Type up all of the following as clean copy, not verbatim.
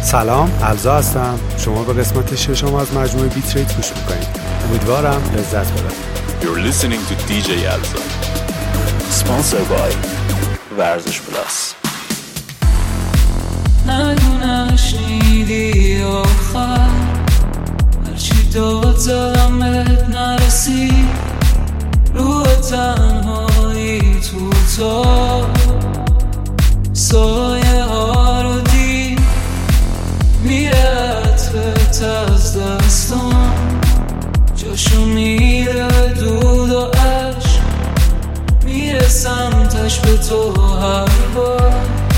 سلام، الزا هستم. شما به قسمت 6 از مجموعه بیت ریت گوش میکنید. امیدوارم لذت ببرید. You're listening to DJ Alza. Sponsored by ورزش پلاس. نگو نشنیدی آخر هرچی داد زدم بهت نرسید رو تنهایی تو تا سایه ها رو دید میره عطفت از دستان جاشو میره دود و عشق میره سمتش به تو هر بار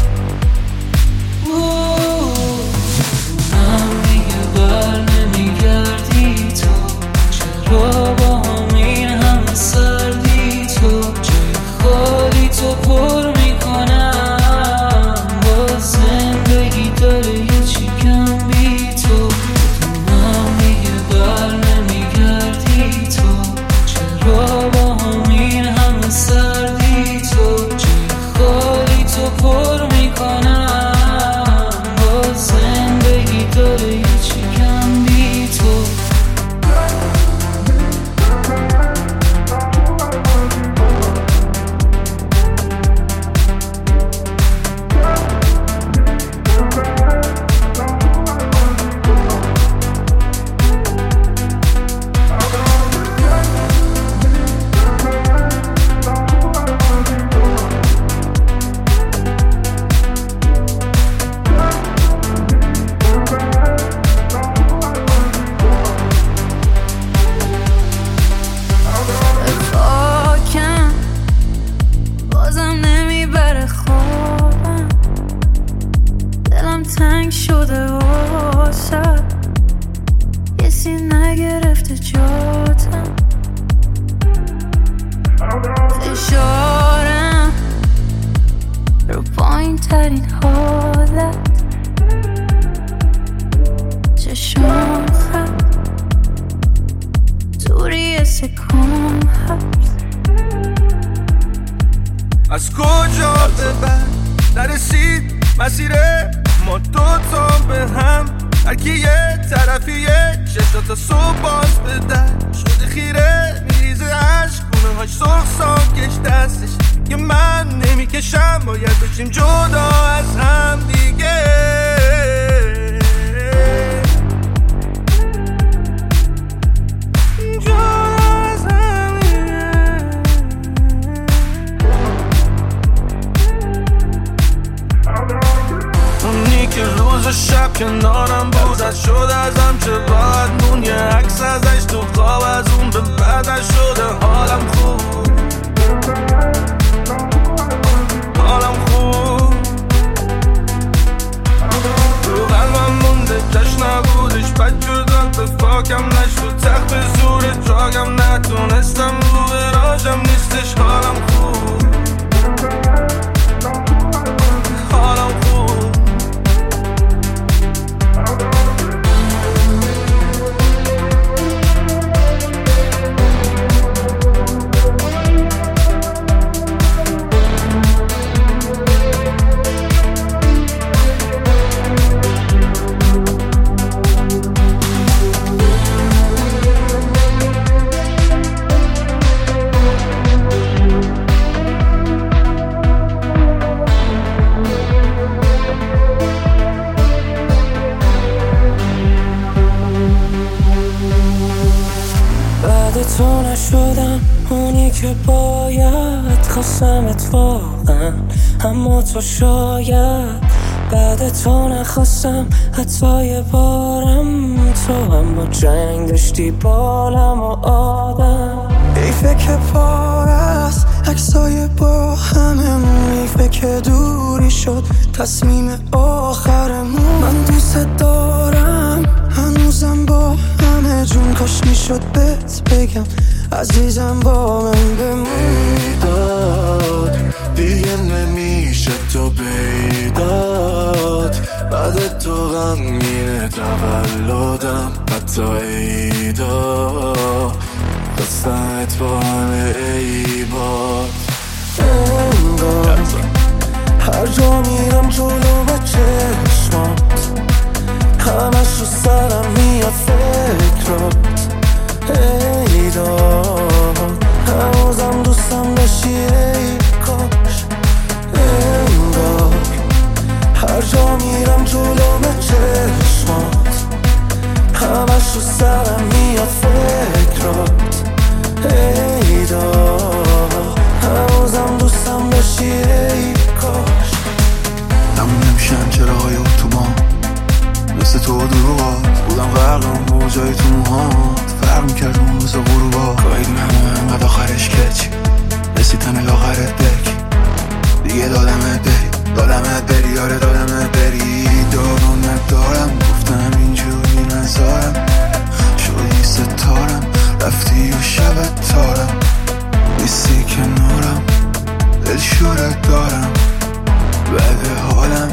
بر نمیگردی تو چرا با همین همه سردی تو جای خالی تو پر میکنم با زندگی داره یه چی کم بی تو نمیگه بر نمیگردی تو چرا با همین همه سردی تو جای خالی تو پر میکنم با زندگی داره یه چی کم بی تو تنگ شده واسه کسی نگرفته جاتم فشارم رو پایین ترین حالت چشم خط توری سکون هست از کجا به بعد نرسید مسیره ما دوتا به هم هرکی یه طرفیه چشاتا صبح باز به در شده خیره میریزه عشق گونه هاش سرخ ساکش دستش که من نمیکشم باید بشیم جدا از هم دیگه که روز و شب کنارم بود از شد ازم چه راحت مون یه عکس ازش تو خواب از اون به بعدش شده حالم خوب تو قلبم مونده کش نبودش بد جداد به فاکم نشد تخت به زور جاگم نتونستم رو براجم نیستش حالم خوب تو نشدم اونی که باید خواستم اتفاقا اما تو شاید بعد تو نخواستم حتی یه بارم تو هم با جنگ داشتی بالم و آدم حیفه که پار است عکسای با هممون حیفه که دوری شد تصمیم آخرمون من دوست دارم هنوزم با همه جون کاش میشد بهت بگم عزیزم با من بمون دیگه نمیشه تو بیداد بعد تو غمگینه تولدم حتی ایدا دستت با همه ایباد هر جا میرم جلو و چشمات چیه ای کاش تموم نمیشن چراهای اتوبان مثل تو دروغات بودم غرقم موجای تو موهات فرق میکرد اون روز غروبا گاهید همه انقدر آخرش کچ رسیدن لاغرت بک دیگه دادمت بری آره دادمت بری دارم ندارم گفتم اینجوری نزارم شدی ستارم رفتی و شبت تارم نیستی کنارم دل شورت دارم بده حالم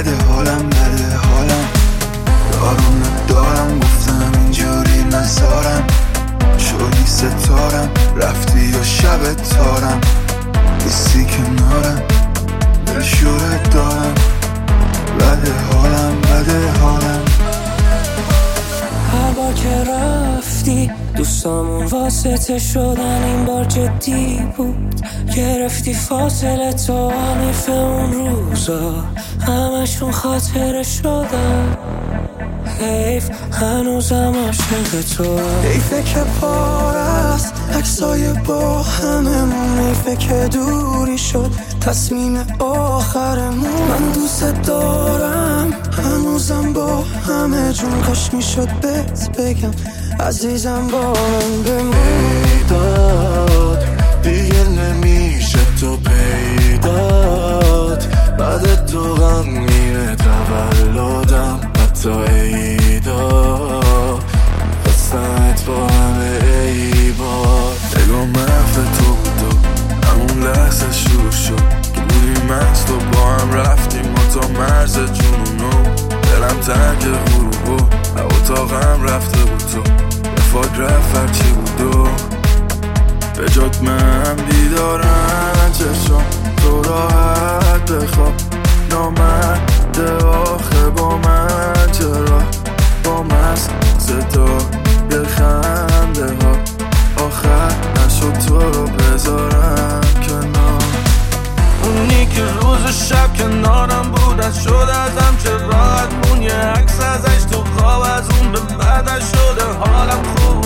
دارم ندارم گفتم اینجوری نزارم شدی ستارم رفتی و شبت تارم نیستی کنارم دل شورت دارم بده حالم هر بار که رفتی دوستامون واسطه شدن این بار جدی بود گرفتی فاصله تو حریف اون روزا همشون خاطره شدن حیف هنوزم عاشق تو حیفه که پار است عکسای با هممون حیفه که دوری شد تصمیم آخرمون من دوست دارم هنوزم با همه جون کاش میشد بهت بگم عزیزم با من بمون ایداد دیگه نمیشه تو پیداد بعد تو غمگین تولدم حتی ایداد خواستمت با همه ایباد نگاه محف تو بودو همون لحظه شروع شد که بودیم مست و با هم رفتیم ما تا مرز جنونو دلم تنگ غروبو اتاقم رفته بود تو رفاق رفت هرچی بودو به جات من بیدارم چشم تو راحت بخواب نامرده آخه با من چرا با مست صدا یه خنده ها آخر نشد تو رو بذارم کنار اونی که روز شب کنارم بود از شد ازم چه راحت مون یه عکس ازش تو خواب از اون به بعدش شده حالم خوب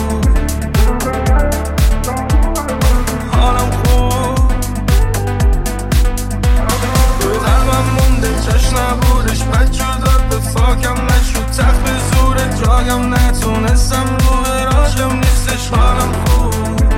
تو قلبم مونده چشم نبودش بد شداد به فاکم نشد تخت به زور جاگم نتونستم رو به راجم نیستش حالم خوب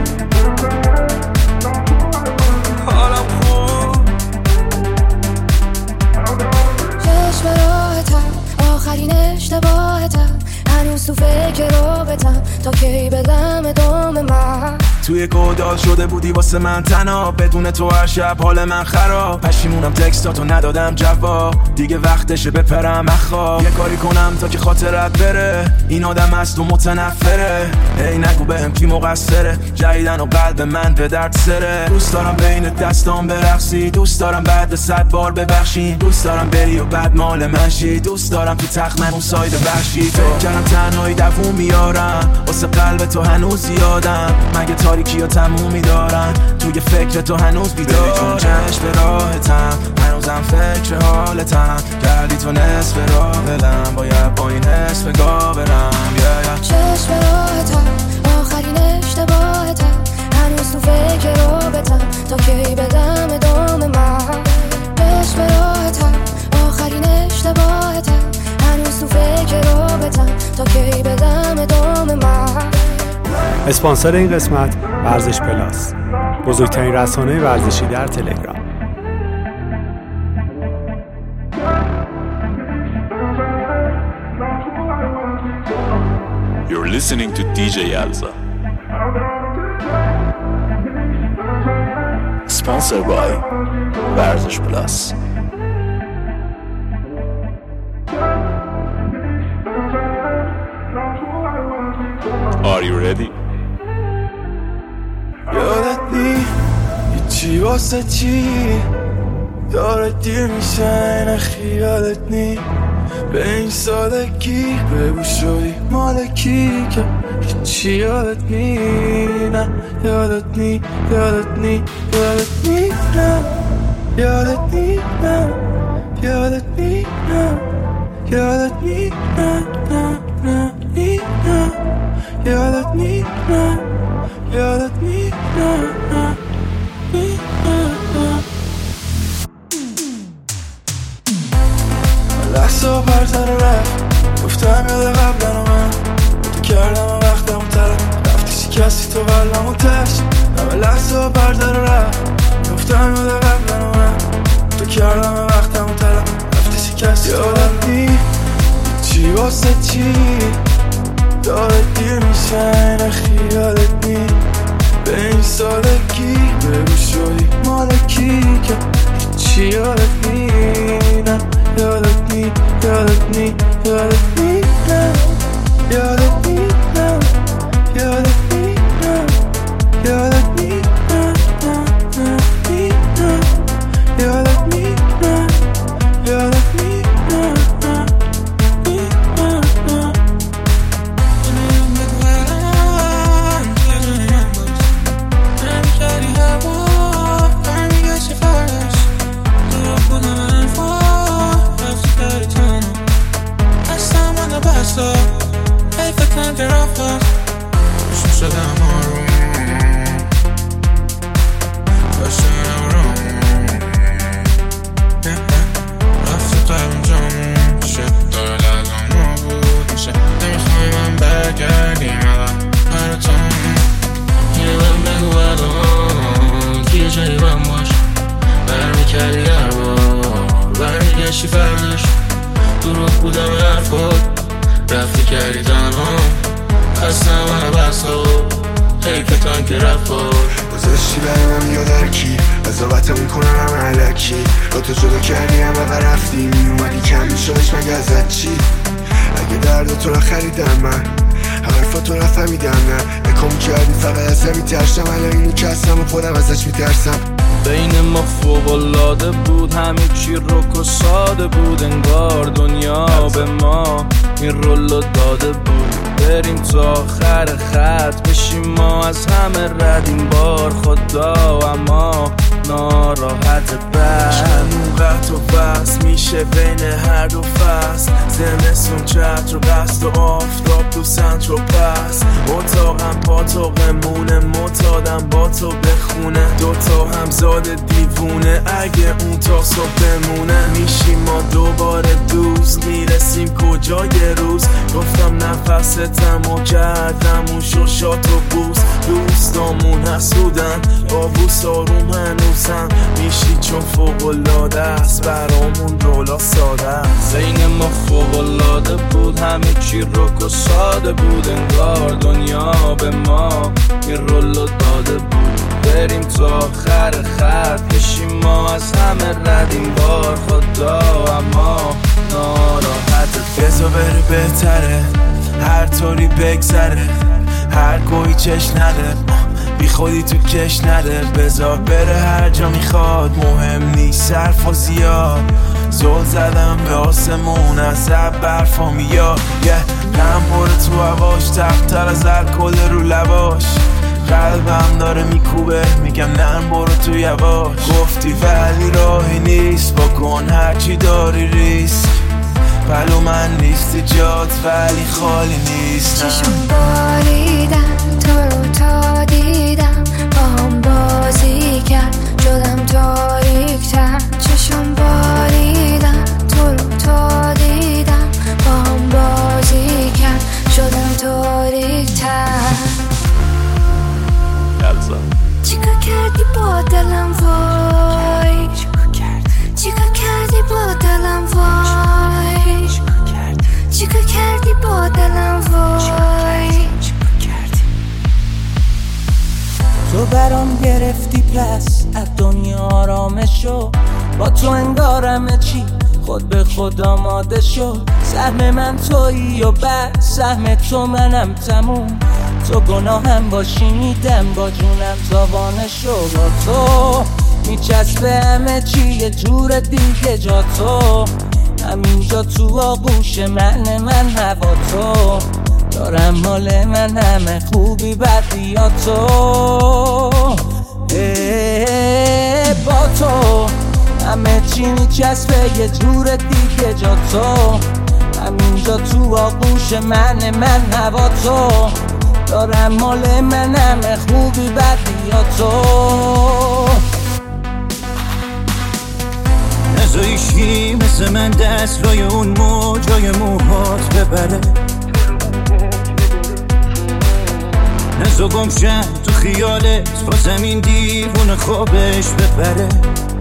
چشم راحتم آخرین اشتباهتم هنوز تو فکر رابطم تا کی بدم ادامه من توی گودال شده بودی واسه من تنها بدون تو هر شب حال من خراب پشیمونم تکستاتو ندادم جواب دیگه وقتشه بپرم اخواب یه کاری کنم تا که خاطرت بره این آدم از و متنفره ای نگو بهم کی مقصره جدیدن و قلب من به درد سره دوست دارم بین دستام برقصی دوست دارم بعد 100 بار ببخشی دوست دارم بری و بعد مال من شی دوست دارم تو تخت من اون ساید وحشی تو کردم تنهایی دووم میارم واسه قلب تو هنوز یادم مگه تاریکی و تمومی دارن توی فکر تو هنوز بیدارم چون چشم به راحتم هنوزم فکر حالتم کردی تو نصف راه بلم باید با این حس بگاه برم چشم راحتم آخرین اشتباهتم هنوز تو فکر رابطم تا کی بدم ادامه من چشم راحتم آخرین اشتباهتم هنوز تو فکر رابطم تا کی بدم ادامه من اسپانسر این قسمت ورزش پلاس، بزرگترین رسانه ورزشی در تلگرام. You're listening to DJ Yalza. Sponsored by ورزش پلاس. Are you ready? یادت نی چی واسه چی داره دیر میشه این خیالت نی به این سادگی بگو شدی مالکی که هیچی یادت نی نه یادت نی یادت نی یادت نی نه یادت نی نه یادت نی نه یادت نی نه نه نه نی نه یادت نی نه یادت نی نه نه نی نه تو قلبمو تشت همه لحظه ها بردار رفت گفتم یاد قبل من تو کردم وقتمو طلب رفتی شکست یادت چی واسه چی داره دیر میشه نخی یادت نی به این سادگی بگو شدی مالکی که چی یادت نی نه یادت نی یادت نی یادت نی نه یادت نی نه یادت نی نه یادت نی نه نه نی نه یادت نی نه یادت نی نه گذاشتی برام یادرکی قضاوتمون کنم علکی با تو جدا کردی هم و رفتی میومدی کم میشدش مگه ازت چی اگه درد تو را خریدم من حرفا تو را فهمیدم نه نکام کردی فقط ازم میترشم الان اینو که هستم و خودم ازش میترسم بین ما فوق‌العاده بود همه چی رک و ساده بود انگار دنیا به ما این رولو داده بود بریم تا آخر خط بشیم ما از همه رد این بار خدا اما ناراحت بشمون قطع و بس میشه بین هر دو فصل زمستون چتر و قصد و آفتاب تو سنتر و پس اتاقم پاتاقمونه متادم با تو بخونه دوتا همزاد دیوونه اگه اون تا صبح بمونه میشیم ما دوباره دوست میرسیم کجای روز گفتم نفستم و کردم اون شوشات و بوس دوستامون حسودن با بوس آروم هنوزم میشی چون فوق‌العاده است برامون رولا ساده است بین ما فوق‌العاده بود همه چی رک و ساده بود انگار دنیا به ما این رولو داده بود بریم تا آخر خط بشیم ما از همه رد این بار خدا اما ناراحت بذار بره بهتره هر طوری بگذره هر گویی چش نده بی خودی تو کش نده بذار بره هر جا میخواد مهم نیست صرف و زیاد زل زدم به آسمون از برفا میاد دم پره تو هواش تختر از الکل رو لباش قلبم داره میکوبه میگم نرم برو تو یواش گفتی ولی راهی نیست بکن هرچی داری ریسک پلو من نیستی جات ولی خالی نیست چشم باریدم تو رو تا دیدم با هم بازی کرد شدم تاریک‌تر چشم باریدم تو رو تا دیدم با هم بازی کرد شدم تاریک‌تر چیکار کردی با دلم وای چیکار کردی با دلم وای چیکار کردی با دلم وای تو برام گرفتی پس از دنیا آرامشو با تو انگار همه چی خود به خود آماده شد سهم من تویی و بعد سهم تو منم تموم تو گناهم باشی میدم با جونم تاوانشو با تو میچسبه همه چی یه جور دیگه جا تو همینجا تو آغوش من هوا تو دارم مال من همه خوبی بدی یا تو با تو همه چی میچسبه یه جور دیگه جا تو همینجا تو آغوش من هوا تو دارم مال من همه خوبی بدی یا تو نزایشی مثل من دست لای اون موجای موهات ببره تو گمشم تو خیالت با زمین دیوونه خوابش ببره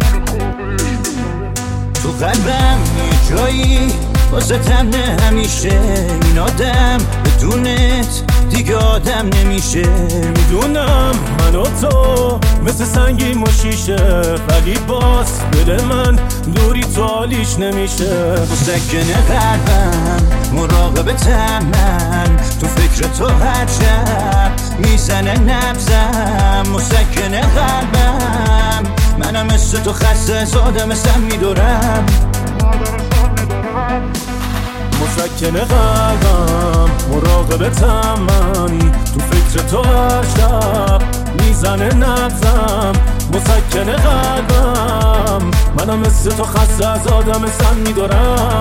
تو قلبم یه جایی واسه تمنه همیشه این آدم بدونت دیگه آدم نمیشه میدونم من و تو مثل سنگیم و شیشه ولی باز دل من دوری تو حالیش نمیشه مسکن قلبم مراقبتم من تو فکر تو هر شب میزنه نبزم مسکن قلبم منم مثل تو خسته زاده مثل میدورم مسکن قلبم مراقبتم من تو فکر تو هر شب میزنه نبزم مسکن قلبم منم مثل تو خسته از آدم سن میدارم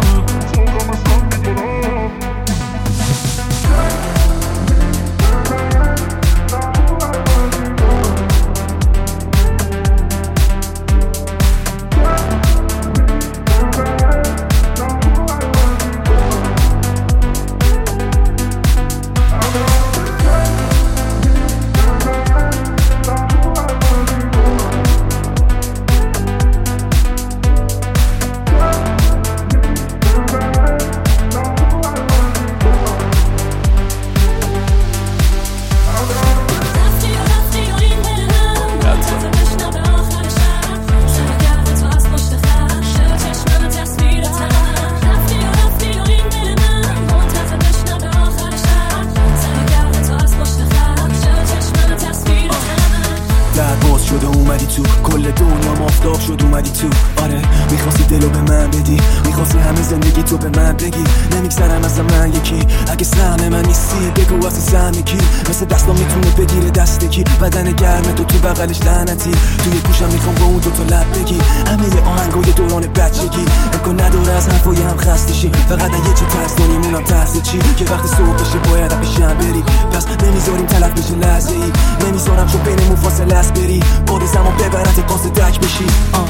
شده اومدی تو کل دنیا مافتاب شد اومدی تو آره میخواستی دلو به من بدی میخواستی همه زندگی تو به من بگی نمیگذرم از من یکی اگه سهم من نیستی بگو واسه سهم کی مثل دستم میتونه بگیره دست کی بدن گرم تو بغلش لعنتی توی گوشم میخوام با اون تو لب بگی همه آهنگای دوران بچگی امکان نداره از حرفای هم خسته شی فقط یه چه ترس کنیم اونم ترس چی که وقتی صبح بشه باید بشم بری پس نمیذاریم تلف بشه لحظه ای نمیذارم چون بینمون فاصله است بری باد زمان ببرت قاصد دک بشی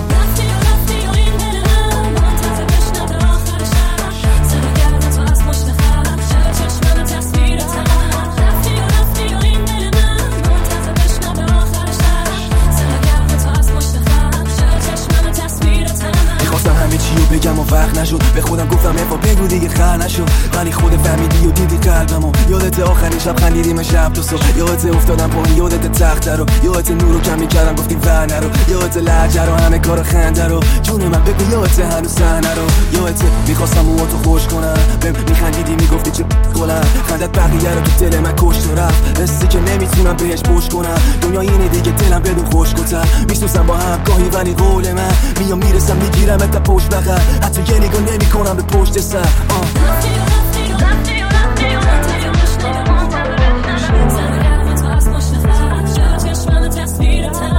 همه چیو بگم و وقت نشد به خودم گفتم افا بگو دیگه خر نشد ولی خود فهمیدی و دیدی قلبمو یادت آخرین شب خندیدیم شب تا صبح یادت افتادم پایین یادت تخت رو یادت نورو کم میکردم گفتی ور نرو یادت لهجه رو همه کار خنده رو جون من بگو یادت هنوز صحنه رو یادت میخواستم موها تو خوش کنم بهم میخندیدی میگفتی چه گلم خندت بقیه رو تو دل من کشت و رفت رسی که نمیتونم بهش پشت کنم دنیا اینه دیگه دلم بدون خوشگل‌تر میسوزم با هم گاهی ولی قول من میام میرسم میگیرم تا پشت بغل حتی یه نگاه نمی کنم به پشت سر تصویر